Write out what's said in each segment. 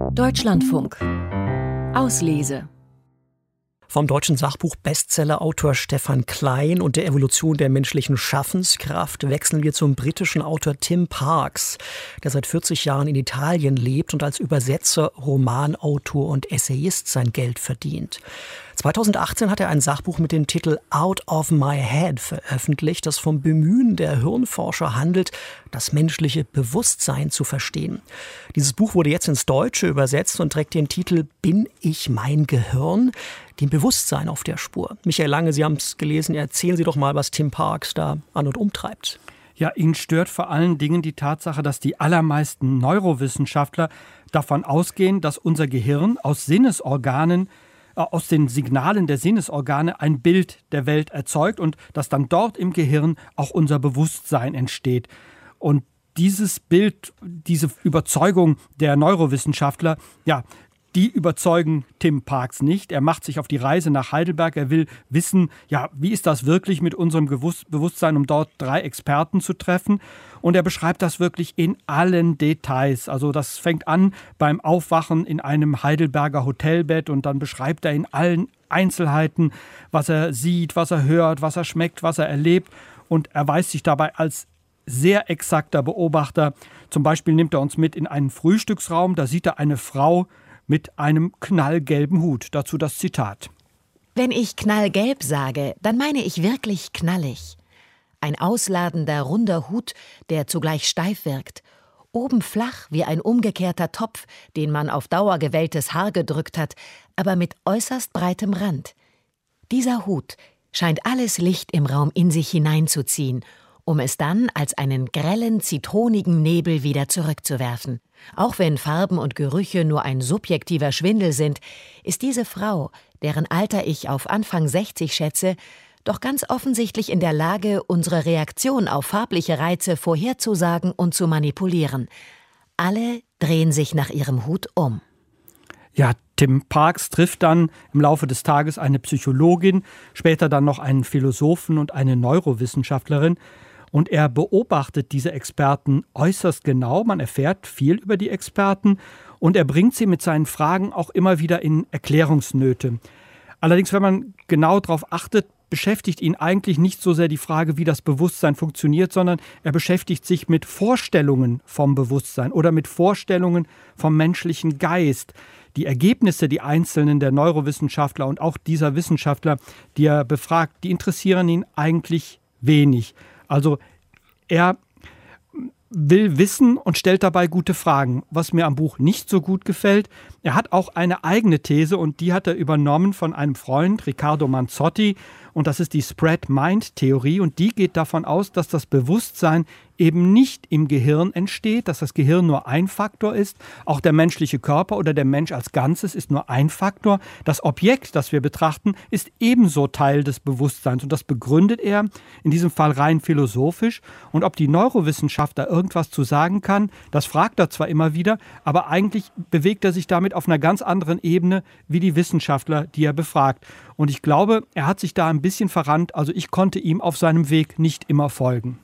Deutschlandfunk. Auslese. Vom deutschen Sachbuch-Bestseller-Autor Stefan Klein und der Evolution der menschlichen Schaffenskraft wechseln wir zum britischen Autor Tim Parks, der seit 40 Jahren in Italien lebt und als Übersetzer, Romanautor und Essayist sein Geld verdient. 2018 hat er ein Sachbuch mit dem Titel Out of My Head veröffentlicht, das vom Bemühen der Hirnforscher handelt, das menschliche Bewusstsein zu verstehen. Dieses Buch wurde jetzt ins Deutsche übersetzt und trägt den Titel Bin ich mein Gehirn? Dem Bewusstsein auf der Spur. Michael Lange, Sie haben es gelesen. Erzählen Sie doch mal, was Tim Parks da an und umtreibt. Ja, ihn stört vor allen Dingen die Tatsache, dass die allermeisten Neurowissenschaftler davon ausgehen, dass unser Gehirn aus den Signalen der Sinnesorgane ein Bild der Welt erzeugt und dass dann dort im Gehirn auch unser Bewusstsein entsteht. Und dieses Bild, diese Überzeugung der Neurowissenschaftler, die überzeugen Tim Parks nicht. Er macht sich auf die Reise nach Heidelberg. Er will wissen, wie ist das wirklich mit unserem Bewusstsein, um dort 3 Experten zu treffen. Und er beschreibt das wirklich in allen Details. Also das fängt an beim Aufwachen in einem Heidelberger Hotelbett und dann beschreibt er in allen Einzelheiten, was er sieht, was er hört, was er schmeckt, was er erlebt. Und er erweist sich dabei als sehr exakter Beobachter. Zum Beispiel nimmt er uns mit in einen Frühstücksraum. Da sieht er eine Frau mit einem knallgelben Hut. Dazu das Zitat. Wenn ich knallgelb sage, dann meine ich wirklich knallig. Ein ausladender, runder Hut, der zugleich steif wirkt. Oben flach wie ein umgekehrter Topf, den man auf Dauer gewelltes Haar gedrückt hat, aber mit äußerst breitem Rand. Dieser Hut scheint alles Licht im Raum in sich hineinzuziehen, um es dann als einen grellen, zitronigen Nebel wieder zurückzuwerfen. Auch wenn Farben und Gerüche nur ein subjektiver Schwindel sind, ist diese Frau, deren Alter ich auf Anfang 60 schätze, doch ganz offensichtlich in der Lage, unsere Reaktion auf farbliche Reize vorherzusagen und zu manipulieren. Alle drehen sich nach ihrem Hut um. Ja, Tim Parks trifft dann im Laufe des Tages eine Psychologin, später dann noch einen Philosophen und eine Neurowissenschaftlerin. Und er beobachtet diese Experten äußerst genau. Man erfährt viel über die Experten und er bringt sie mit seinen Fragen auch immer wieder in Erklärungsnöte. Allerdings, wenn man genau darauf achtet, beschäftigt ihn eigentlich nicht so sehr die Frage, wie das Bewusstsein funktioniert, sondern er beschäftigt sich mit Vorstellungen vom Bewusstsein oder mit Vorstellungen vom menschlichen Geist. Die Ergebnisse, die einzelnen der Neurowissenschaftler und auch dieser Wissenschaftler, die er befragt, die interessieren ihn eigentlich wenig. Also er will wissen und stellt dabei gute Fragen. Was mir am Buch nicht so gut gefällt, er hat auch eine eigene These und die hat er übernommen von einem Freund, Riccardo Manzotti. Und das ist die Spread-Mind-Theorie und die geht davon aus, dass das Bewusstsein eben nicht im Gehirn entsteht, dass das Gehirn nur ein Faktor ist. Auch der menschliche Körper oder der Mensch als Ganzes ist nur ein Faktor. Das Objekt, das wir betrachten, ist ebenso Teil des Bewusstseins. Und das begründet er in diesem Fall rein philosophisch. Und ob die Neurowissenschaft da irgendwas zu sagen kann, das fragt er zwar immer wieder, aber eigentlich bewegt er sich damit auf einer ganz anderen Ebene wie die Wissenschaftler, die er befragt. Und ich glaube, er hat sich da ein bisschen verrannt. Also ich konnte ihm auf seinem Weg nicht immer folgen.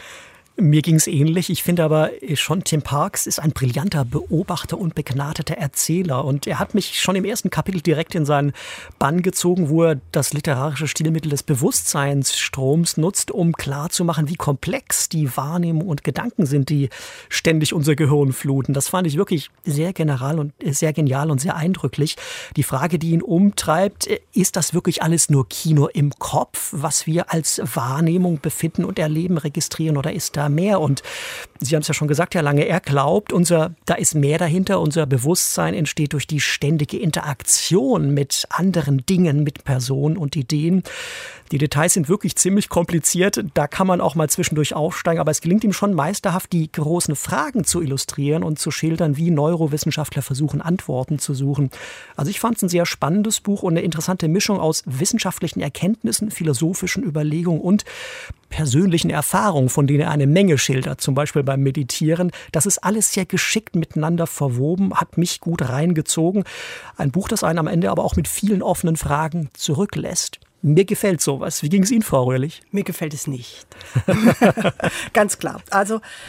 Mir ging es ähnlich. Ich finde aber schon, Tim Parks ist ein brillanter Beobachter und begnadeter Erzähler. Und er hat mich schon im ersten Kapitel direkt in seinen Bann gezogen, wo er das literarische Stilmittel des Bewusstseinsstroms nutzt, um klarzumachen, wie komplex die Wahrnehmung und Gedanken sind, die ständig unser Gehirn fluten. Das fand ich wirklich sehr genial und sehr eindrücklich. Die Frage, die ihn umtreibt, ist das wirklich alles nur Kino im Kopf, was wir als Wahrnehmung befinden und erleben, registrieren, oder ist da mehr? Und Sie haben es ja schon gesagt, Herr Lange, er glaubt, da ist mehr dahinter. Unser Bewusstsein entsteht durch die ständige Interaktion mit anderen Dingen, mit Personen und Ideen. Die Details sind wirklich ziemlich kompliziert. Da kann man auch mal zwischendurch aufsteigen. Aber es gelingt ihm schon meisterhaft, die großen Fragen zu illustrieren und zu schildern, wie Neurowissenschaftler versuchen, Antworten zu suchen. Also ich fand es ein sehr spannendes Buch und eine interessante Mischung aus wissenschaftlichen Erkenntnissen, philosophischen Überlegungen und persönlichen Erfahrungen, von denen er eine Menge schildert, zum Beispiel beim Meditieren. Das ist alles sehr geschickt miteinander verwoben, hat mich gut reingezogen. Ein Buch, das einen am Ende aber auch mit vielen offenen Fragen zurücklässt. Mir gefällt sowas. Wie ging es Ihnen, Frau Röhrlich? Mir gefällt es nicht. Ganz klar. Also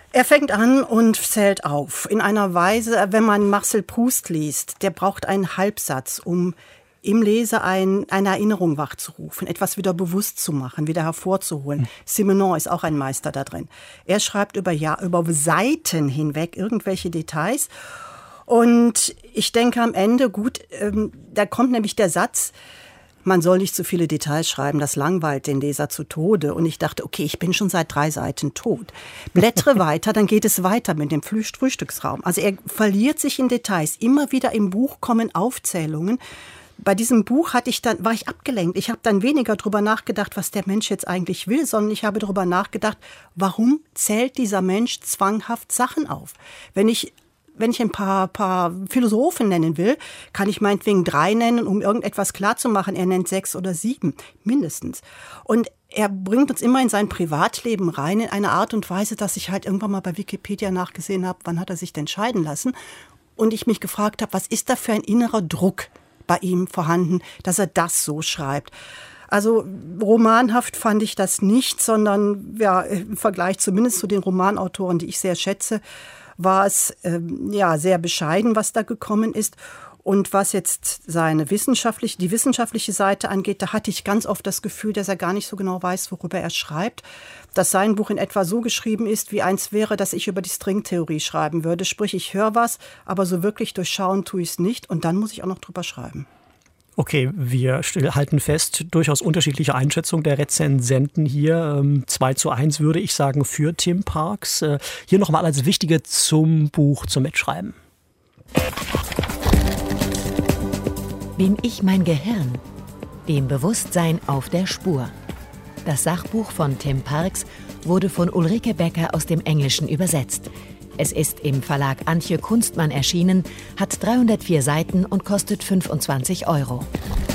Er fängt an und zählt auf. In einer Weise, wenn man Marcel Proust liest, der braucht einen Halbsatz, um im Leser eine Erinnerung wachzurufen, etwas wieder bewusst zu machen, wieder hervorzuholen. Simenon ist auch ein Meister da drin. Er schreibt über Seiten hinweg irgendwelche Details. Und ich denke am Ende, gut, da kommt nämlich der Satz, man soll nicht zu viele Details schreiben, das langweilt den Leser zu Tode. Und ich dachte, okay, ich bin schon seit 3 Seiten tot. Blättere weiter, dann geht es weiter mit dem Frühstücksraum. Also er verliert sich in Details. Immer wieder im Buch kommen Aufzählungen. Bei diesem Buch war ich abgelenkt. Ich habe dann weniger darüber nachgedacht, was der Mensch jetzt eigentlich will, sondern ich habe darüber nachgedacht, warum zählt dieser Mensch zwanghaft Sachen auf? Wenn ich ein paar Philosophen nennen will, kann ich meinetwegen 3 nennen, um irgendetwas klarzumachen. Er nennt 6 oder 7, mindestens. Und er bringt uns immer in sein Privatleben rein, in eine Art und Weise, dass ich halt irgendwann mal bei Wikipedia nachgesehen habe, wann hat er sich denn scheiden lassen? Und ich mich gefragt habe, was ist da für ein innerer Druck bei ihm vorhanden, dass er das so schreibt. Also romanhaft fand ich das nicht, sondern ja, im Vergleich zumindest zu den Romanautoren, die ich sehr schätze, war es sehr bescheiden, was da gekommen ist. Und was jetzt die wissenschaftliche Seite angeht, da hatte ich ganz oft das Gefühl, dass er gar nicht so genau weiß, worüber er schreibt. Dass sein Buch in etwa so geschrieben ist, wie eins wäre, dass ich über die Stringtheorie schreiben würde. Sprich, ich höre was, aber so wirklich durchschauen tue ich es nicht. Und dann muss ich auch noch drüber schreiben. Okay, wir halten fest, durchaus unterschiedliche Einschätzung der Rezensenten hier. 2:1 würde ich sagen für Tim Parks. Hier nochmal alles Wichtige zum Buch, zum Mitschreiben. Bin ich mein Gehirn? Dem Bewusstsein auf der Spur. Das Sachbuch von Tim Parks wurde von Ulrike Becker aus dem Englischen übersetzt. Es ist im Verlag Antje Kunstmann erschienen, hat 304 Seiten und kostet 25 €.